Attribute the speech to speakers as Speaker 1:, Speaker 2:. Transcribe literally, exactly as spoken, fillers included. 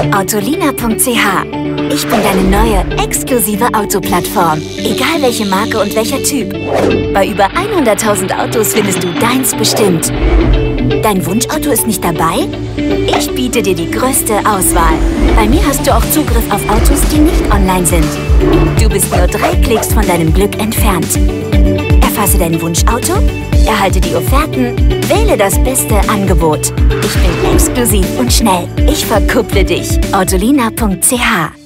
Speaker 1: Autolina punkt c h. Ich bin deine neue, exklusive Autoplattform. Egal welche Marke und welcher Typ. Bei über hunderttausend Autos findest du deins bestimmt. Dein Wunschauto ist nicht dabei? Ich biete dir die größte Auswahl. Bei mir hast du auch Zugriff auf Autos, die nicht online sind. Du bist nur drei Klicks von deinem Glück entfernt. Erfasse dein Wunschauto, erhalte die Offerten, wähle das beste Angebot. Ich bin exklusiv und schnell. Ich verkupple dich. Autolina punkt c h